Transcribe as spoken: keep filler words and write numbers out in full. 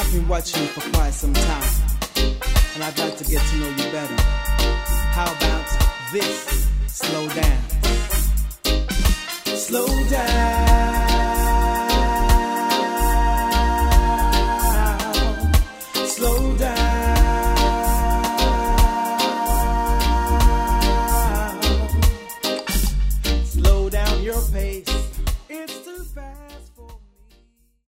I've been watching you for quite some time, and I'd like to get to know you better. How about this?